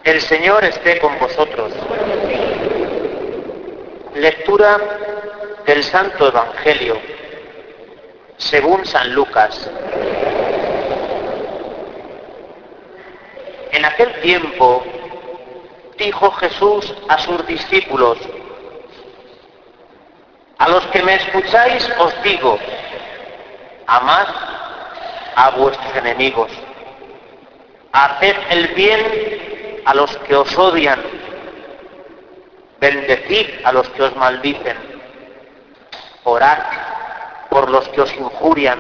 El Señor esté con vosotros. Lectura del Santo Evangelio según San Lucas. En aquel tiempo dijo Jesús a sus discípulos: a los que me escucháis os digo, amad a vuestros enemigos, haced el bien a los que os odian, bendecid a los que os maldicen, orad por los que os injurian.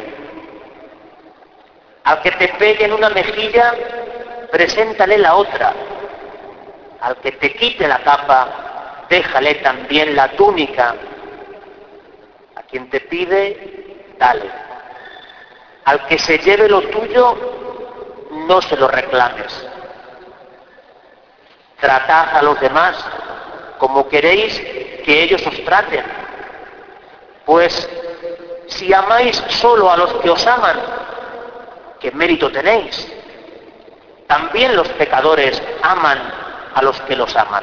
Al que te pegue en una mejilla, preséntale la otra. Al que te quite la capa, déjale también la túnica. A quien te pide, dale. Al que se lleve lo tuyo, no se lo reclames. Tratad a los demás como queréis que ellos os traten. Pues si amáis solo a los que os aman, ¿qué mérito tenéis? También los pecadores aman a los que los aman.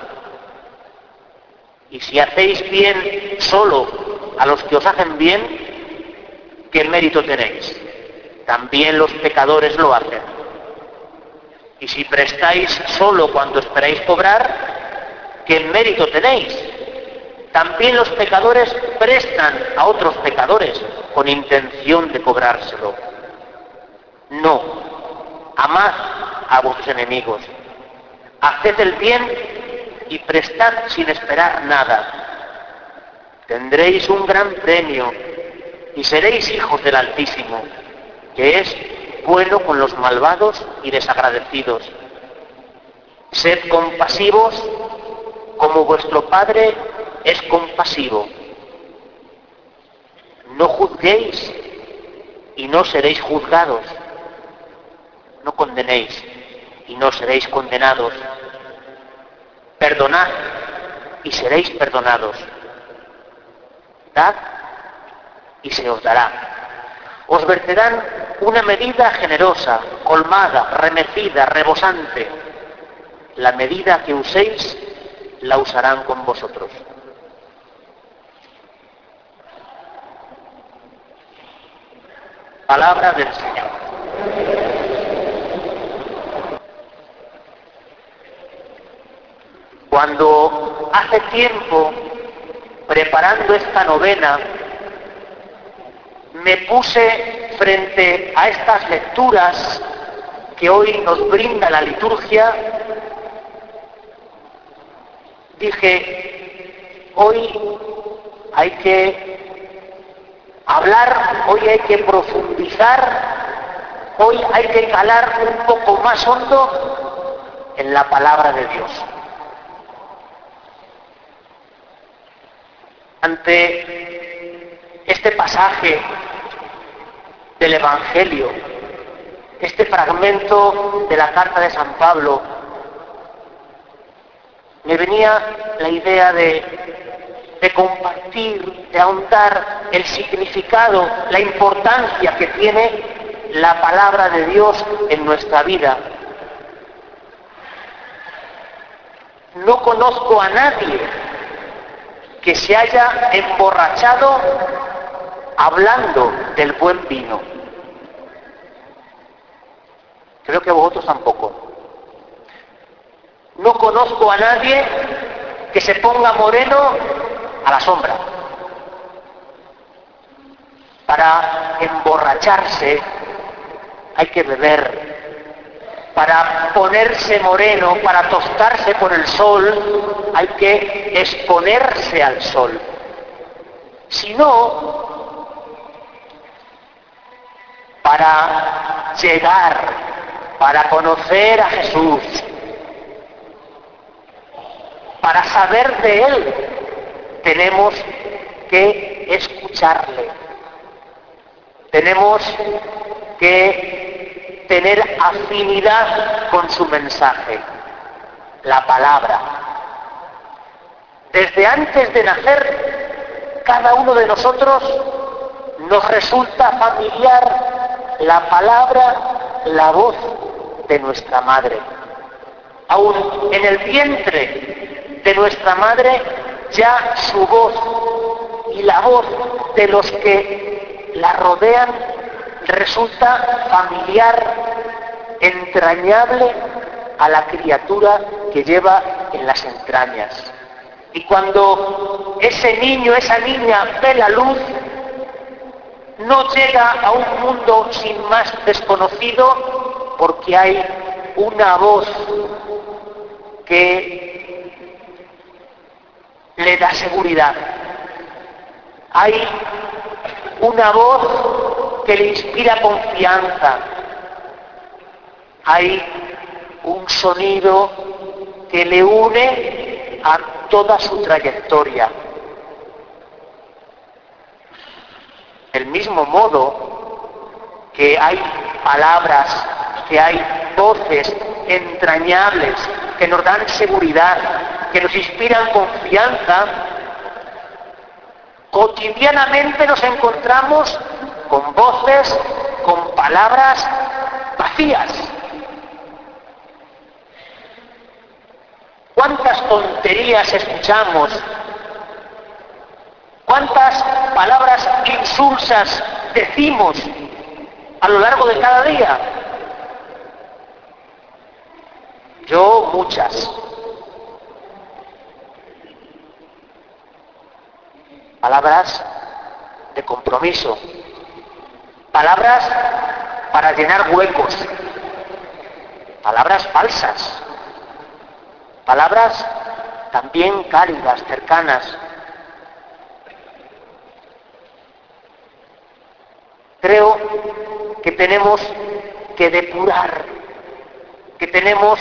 Y si hacéis bien solo a los que os hacen bien, ¿qué mérito tenéis? También los pecadores lo hacen. Y si prestáis solo cuando esperáis cobrar, ¿qué mérito tenéis? También los pecadores prestan a otros pecadores con intención de cobrárselo. No, amad a vuestros enemigos, haced el bien y prestad sin esperar nada. Tendréis un gran premio y seréis hijos del Altísimo, que es bueno con los malvados y desagradecidos. Sed compasivos como vuestro Padre es compasivo. No juzguéis y no seréis juzgados. No condenéis y no seréis condenados. Perdonad y seréis perdonados. Dad y se os dará. Os verterán una medida generosa, colmada, remecida, rebosante. La medida que uséis, la usarán con vosotros. Palabra del Señor. Cuando hace tiempo, preparando esta novena, me puse frente a estas lecturas que hoy nos brinda la liturgia, dije, hoy hay que hablar, hoy hay que profundizar, hoy hay que calar un poco más hondo en la palabra de Dios. Ante este pasaje del Evangelio, este fragmento de la carta de San Pablo, me venía la idea de compartir, de ahondar el significado, la importancia que tiene la palabra de Dios en nuestra vida. No conozco a nadie que se haya emborrachado hablando del buen vino. Creo que vosotros tampoco. No conozco a nadie que se ponga moreno a la sombra. Para emborracharse hay que beber. Para ponerse moreno, para tostarse por el sol, hay que exponerse al sol. Si no, para llegar, para conocer a Jesús, para saber de Él, tenemos que escucharle. Tenemos que tener afinidad con su mensaje, la palabra. Desde antes de nacer, cada uno de nosotros nos resulta familiar la palabra, la voz de nuestra madre. Aún en el vientre de nuestra madre, ya su voz y la voz de los que la rodean resulta familiar, entrañable a la criatura que lleva en las entrañas. Y cuando ese niño, esa niña ve la luz, no llega a un mundo sin más desconocido, porque hay una voz que le da seguridad. Hay una voz que le inspira confianza. Hay un sonido que le une a toda su trayectoria. Del mismo modo que hay palabras, que hay voces entrañables que nos dan seguridad, que nos inspiran confianza, cotidianamente nos encontramos con voces, con palabras vacías. ¿Cuántas tonterías escuchamos? ¿Cuántas palabras insulsas decimos a lo largo de cada día? Yo muchas. Palabras de compromiso. Palabras para llenar huecos. Palabras falsas. Palabras también cálidas, cercanas. Creo que tenemos que depurar, que tenemos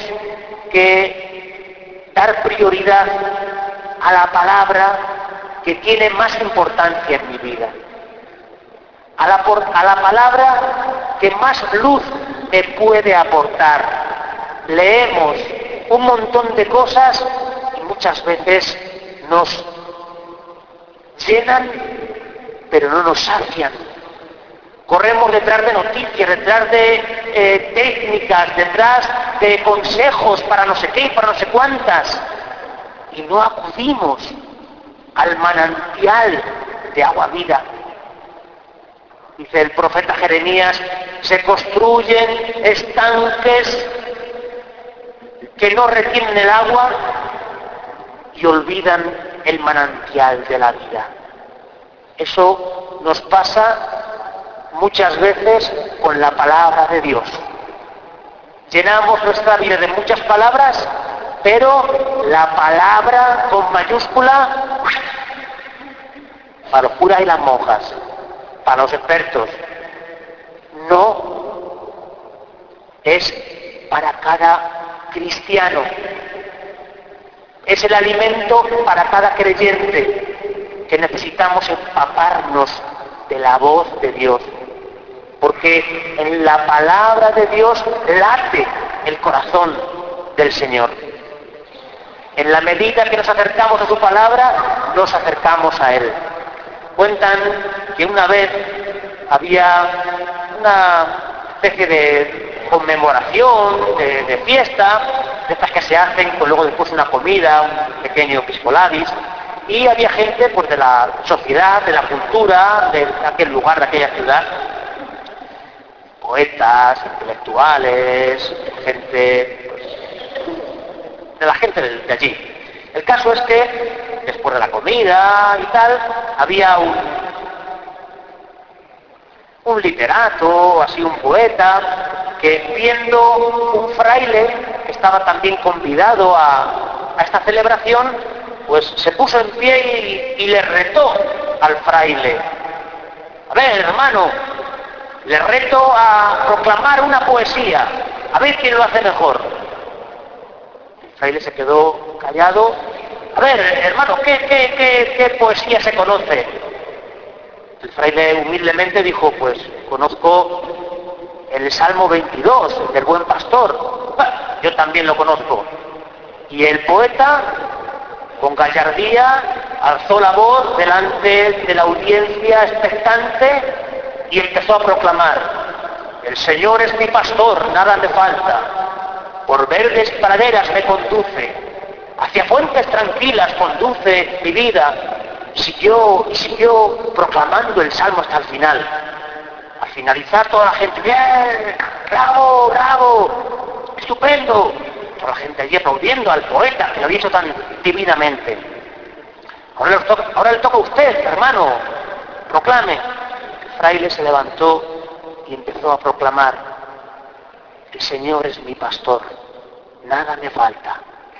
que dar prioridad a la palabra que tiene más importancia en mi vida, a la palabra que más luz me puede aportar. Leemos un montón de cosas y muchas veces nos llenan, pero no nos sacian. Corremos detrás de noticias, detrás de técnicas, detrás de consejos para no sé qué y para no sé cuántas, y no acudimos al manantial de agua vida. Dice el profeta Jeremías, se construyen estanques que no retienen el agua y olvidan el manantial de la vida. Eso nos pasa muchas veces con la palabra de Dios. Llenamos nuestra vida de muchas palabras, pero la palabra con mayúscula, para los curas y las monjas, para los expertos, no es para cada cristiano. Es el alimento para cada creyente, que necesitamos empaparnos de la voz de Dios. Porque en la palabra de Dios late el corazón del Señor. En la medida que nos acercamos a su palabra, nos acercamos a Él. Cuentan que una vez había una especie de conmemoración, de fiesta, de estas que se hacen, pues luego después una comida, un pequeño episcolaris, y había gente pues de la sociedad, de la cultura, de aquel lugar, de aquella ciudad, poetas, intelectuales, gente, pues, de la gente de allí. El caso es que después de la comida y tal, había un literato, así un poeta, que viendo un fraile que estaba también convidado a esta celebración, pues se puso en pie y le retó al fraile. A ver, hermano, le reto a proclamar una poesía, a ver quién lo hace mejor. El fraile se quedó callado. A ver, hermano, ¿qué poesía se conoce? El fraile humildemente dijo, pues conozco el Salmo 22, el del Buen Pastor. Bueno, yo también lo conozco. Y el poeta, con gallardía, alzó la voz delante de la audiencia expectante y empezó a proclamar: el Señor es mi pastor, nada me falta. por verdes praderas me conduce, hacia fuentes tranquilas conduce mi vida. Siguió proclamando el salmo hasta el final. Al finalizar toda la gente, ¡bien! ¡Bravo, bravo! ¡Estupendo! Toda la gente allí aplaudiendo al poeta que lo había hecho tan divinamente. Ahora le toca a usted, hermano, proclame. El fraile se levantó y empezó a proclamar: el Señor es mi pastor, nada me falta.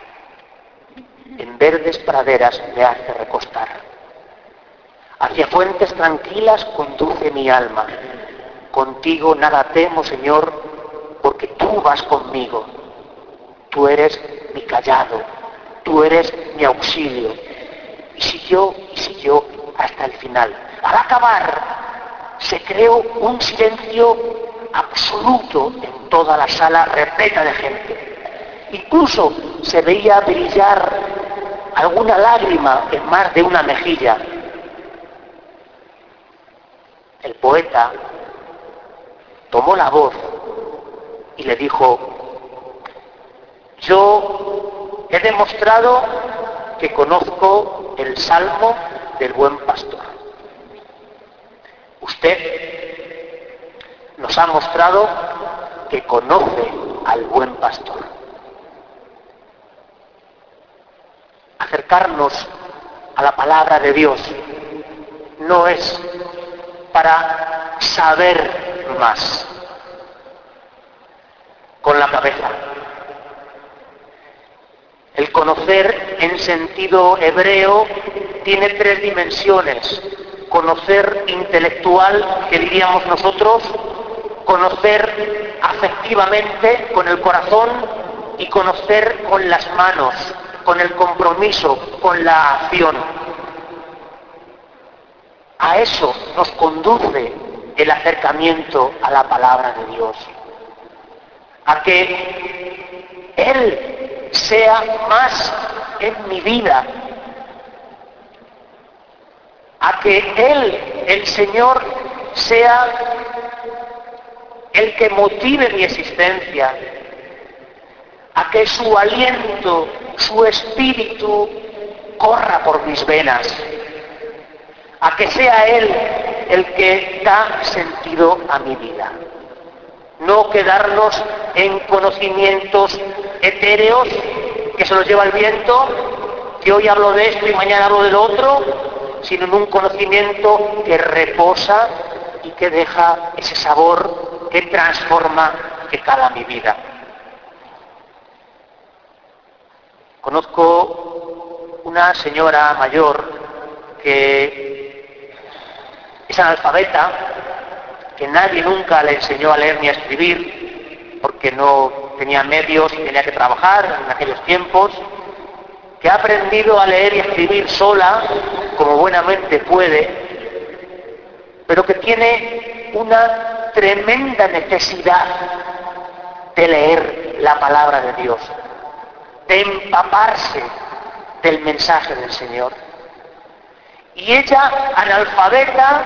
En verdes praderas me hace recostar. Hacia fuentes tranquilas conduce mi alma. Contigo nada temo, Señor, porque tú vas conmigo. Tú eres mi cayado, tú eres mi auxilio. Y siguió hasta el final. Al acabar, se creó un silencio absoluto en toda la sala repleta de gente. Incluso se veía brillar alguna lágrima en más de una mejilla. El poeta tomó la voz y le dijo: yo he demostrado que conozco el salmo del buen pastor. Usted nos ha mostrado que conoce al buen pastor. Acercarnos a la palabra de Dios no es para saber más con la cabeza. El conocer en sentido hebreo tiene tres dimensiones: conocer intelectual, que diríamos nosotros, conocer afectivamente con el corazón y conocer con las manos, con el compromiso, con la acción. A eso nos conduce el acercamiento a la palabra de Dios, a que Él sea más en mi vida, a que Él, el Señor, sea el que motive mi existencia, a que su aliento, su espíritu corra por mis venas, a que sea Él el que da sentido a mi vida. No quedarnos en conocimientos etéreos que se los lleva el viento, que hoy hablo de esto y mañana hablo de lo otro, sino en un conocimiento que reposa y que deja ese sabor que transforma, que cala mi vida. Conozco una señora mayor que es analfabeta, que nadie nunca le enseñó a leer ni a escribir, porque no tenía medios y tenía que trabajar en aquellos tiempos, que ha aprendido a leer y a escribir sola, como buenamente puede, pero que tiene una tremenda necesidad de leer la palabra de Dios, de empaparse del mensaje del Señor. Y ella, analfabeta,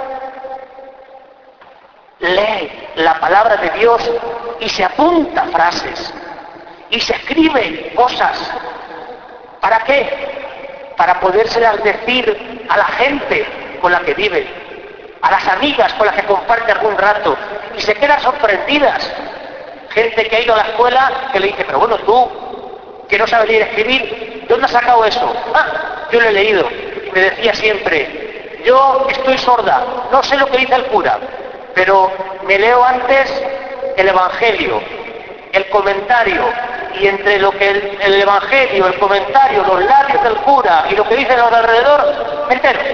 lee la palabra de Dios y se apunta frases y se escribe cosas. ¿Para qué? Para podérselas decir a la gente con la que vive, a las amigas con las que comparte algún rato, y se quedan sorprendidas. Gente que ha ido a la escuela que le dice: pero bueno, tú, que no sabes leer y escribir, ¿de dónde has sacado eso? Ah, yo lo he leído. Y me decía siempre: yo estoy sorda, no sé lo que dice el cura, pero me leo antes el Evangelio, el comentario, y entre lo que el Evangelio, el comentario, los labios del cura y lo que dicen los de alrededor, me entero.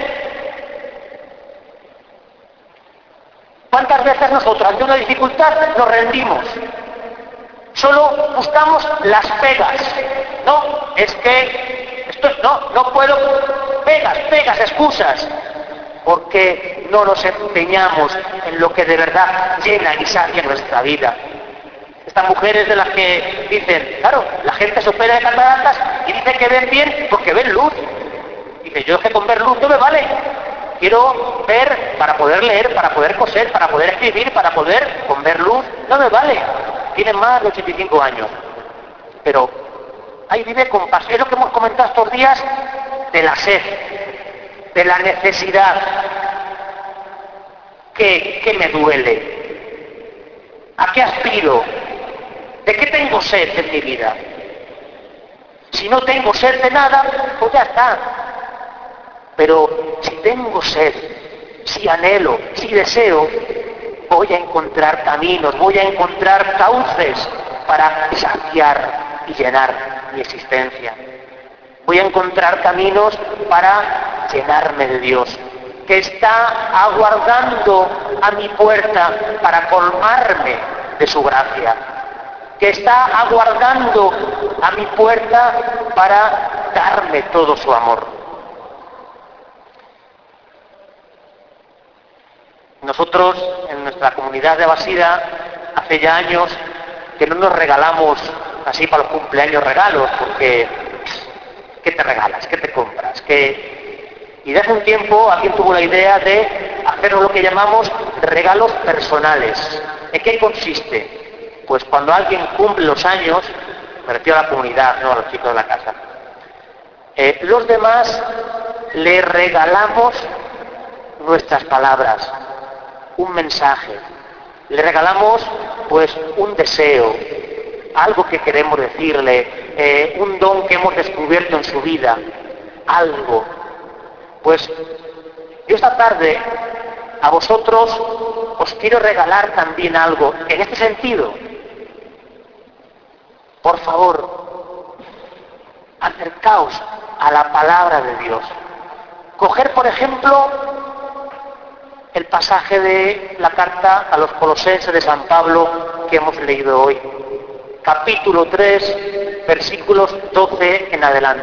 ¿Cuántas veces nosotros ante una dificultad nos rendimos? Solo buscamos las pegas. No, es que no puedo, pegas, excusas, porque no nos empeñamos en lo que de verdad llena y sacia nuestra vida. Estas mujeres de las que dicen: claro, la gente se opera de cataratas y dice que ven bien porque ven luz. Dice: yo es que con ver luz no me vale. Quiero ver para poder leer, para poder coser, para poder escribir, para poder, con ver luz, no me vale. Tienen más de 85 años. pero ahí vive con paz. Es lo que hemos comentado estos días de la sed, de la necesidad. ¿Qué me duele? ¿A qué aspiro? ¿De qué tengo sed en mi vida? Si no tengo sed de nada, pues ya está. Pero si tengo sed, si anhelo, si deseo, voy a encontrar caminos, voy a encontrar cauces para saciar y llenar mi existencia. Voy a encontrar caminos para llenarme de Dios, que está aguardando a mi puerta para colmarme de su gracia, que está aguardando a mi puerta para darme todo su amor. Nosotros, en nuestra comunidad de Basida, hace ya años que no nos regalamos así para los cumpleaños regalos, porque ¿qué te regalas? ¿Qué te compras? Y de hace un tiempo alguien tuvo la idea de hacer lo que llamamos regalos personales. ¿En qué consiste? Pues cuando alguien cumple los años, me refiero a la comunidad, no a los chicos de la casa, los demás le regalamos nuestras palabras, un mensaje, le regalamos pues un deseo, algo que queremos decirle, un don que hemos descubierto en su vida, algo. Pues yo esta tarde a vosotros os quiero regalar también algo en este sentido. Por favor, acercaos a la palabra de Dios. Coger, por ejemplo, el pasaje de la carta a los Colosenses de San Pablo que hemos leído hoy. Capítulo 3, versículos 12 en adelante.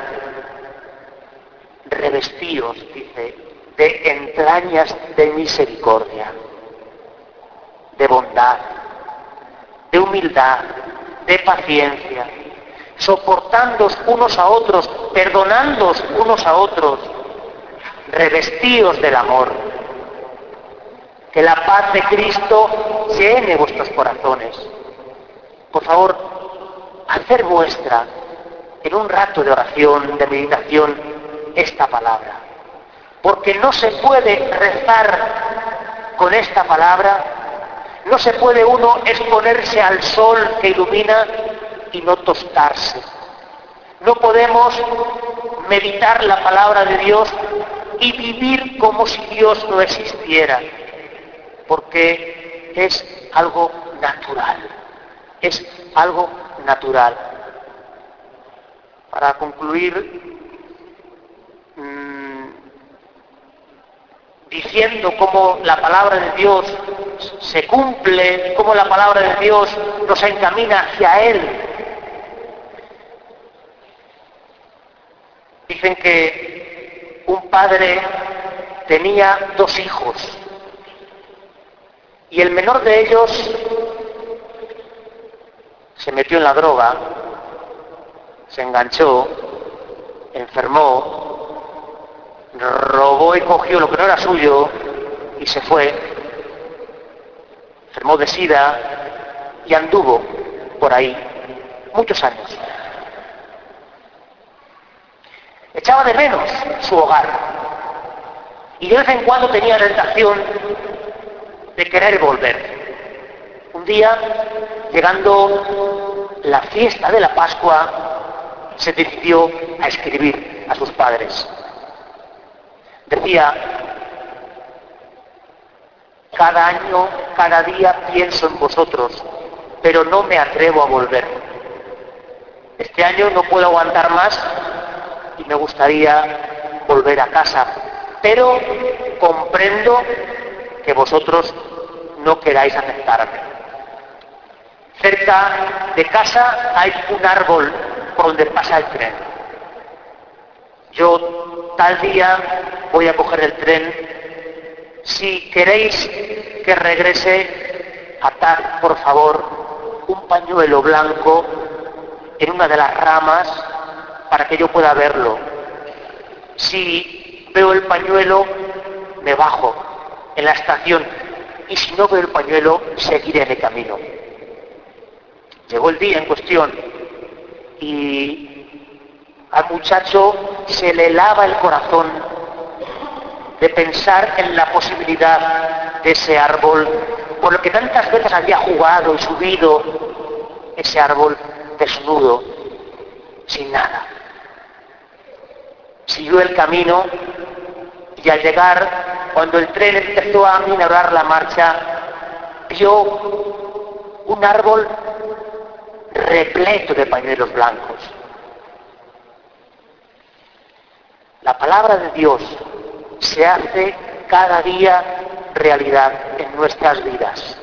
Revestíos, dice, de entrañas de misericordia, de bondad, de humildad, de paciencia, soportándoos unos a otros, perdonándoos unos a otros, revestíos del amor. Que la paz de Cristo llene vuestros corazones. Por favor, hacer vuestra, en un rato de oración, de meditación, esta palabra. Porque no se puede rezar con esta palabra, no se puede uno exponerse al sol que ilumina y no tostarse. No podemos meditar la palabra de Dios y vivir como si Dios no existiera, porque es algo natural, es algo natural. Para concluir, diciendo cómo la palabra de Dios se cumple, cómo la palabra de Dios nos encamina hacia Él. Dicen que un padre tenía 2 hijos y el menor de ellos se metió en la droga, se enganchó, enfermó, robó y cogió lo que no era suyo y se fue, enfermó de sida y anduvo por ahí muchos años. Echaba de menos su hogar y de vez en cuando tenía la tentación de querer volver. Un día, llegando la fiesta de la Pascua, se decidió a escribir a sus padres. Decía: cada año, cada día pienso en vosotros, pero no me atrevo a volver. Este año no puedo aguantar más y me gustaría volver a casa, pero comprendo que vosotros no queráis aceptarme. Cerca de casa hay un árbol por donde pasa el tren. Yo tal día voy a coger el tren. Si queréis que regrese, atad, por favor, un pañuelo blanco en una de las ramas para que yo pueda verlo. Si veo el pañuelo, me bajo en la estación, y si no veo el pañuelo, seguiré mi camino. Llegó el día en cuestión y al muchacho se le lava el corazón de pensar en la posibilidad de ese árbol, por lo que tantas veces había jugado y subido, ese árbol desnudo, sin nada. Siguió el camino y al llegar, cuando el tren empezó a aminorar la marcha, vio un árbol repleto de pañuelos blancos. La palabra de Dios se hace cada día realidad en nuestras vidas.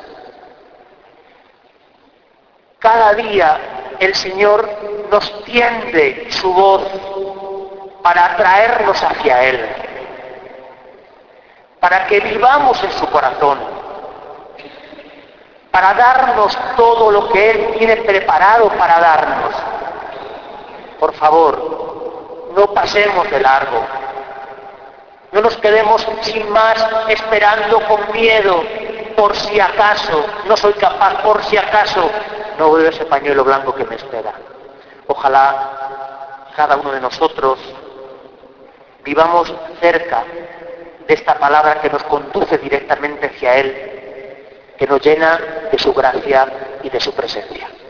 Cada día el Señor nos tiende su voz para atraernos hacia Él, para que vivamos en su corazón, para darnos todo lo que Él tiene preparado para darnos. Por favor, no pasemos de largo. No nos quedemos sin más esperando con miedo, por si acaso no soy capaz, por si acaso no veo ese pañuelo blanco que me espera. Ojalá cada uno de nosotros vivamos cerca de esta palabra que nos conduce directamente hacia Él, que nos llena de su gracia y de su presencia.